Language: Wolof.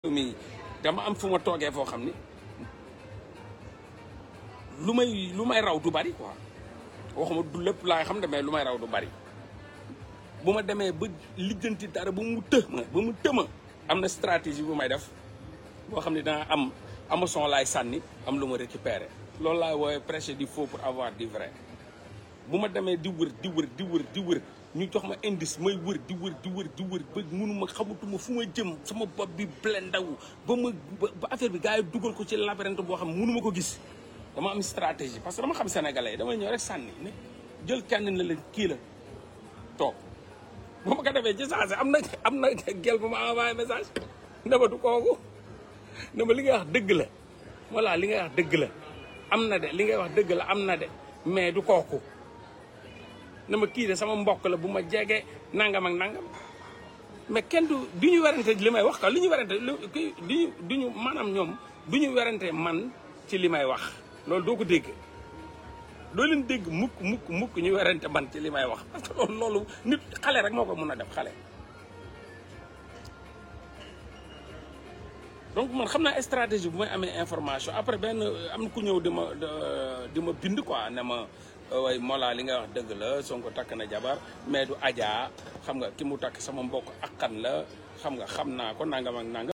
mi dama am fu ma toogee foo xam ni lu may raw du bari quoi waxuma du lépp laa xam ne mais lu may raw du bari bu ma demee ba lijjanti dara ba mu tëma am na stratégie bu may def boo xam ne dana am amason laay sànni am lu ma récupérer loolu laay woowee prêcher du faux pour avoir du vrai bu ma demee di wër ñu jox ma indice may wër di wër ba mënuma xamatuma fu ma jëm sama bopp bi blendaw ba affaire bi gars yi dugal ko ci labyrinthe boo xam mënuma ko gis dama am stratégie parce que dama xam sénégalais damay ñëw rek sànni ne jël kenn na leen kii la toog bu ma ko defee ci saa si am na gel bu ma envoyé message ne ma du kooku ne ma li ngay wax dëgg la voilà li ngay wax dëgg la am na de li ngay wax dëgg la am na de mais du kooku na ma kii de sama mbokk la bu ma jege nangam ak nangam mais kenn du ñu werante li may wax ka li ñu werante du ñu maanaam ñoom du ñu werante man ci li may wax loolu doo ko dégg doo leen dégg mukk ñu werante man ci li may wax parce que loolu nit xale rek moo ko mën a def xale. donc man xam naa stratégie bu may amee information après benn am na ku ñëw di ma bind quoi ne ma way Mollah li nga wax dëgg la Sonko takk na jabar mais du Adja xam nga ki mu takk sama mbokk akkan la xam nga xam naa ko nangam ak nangam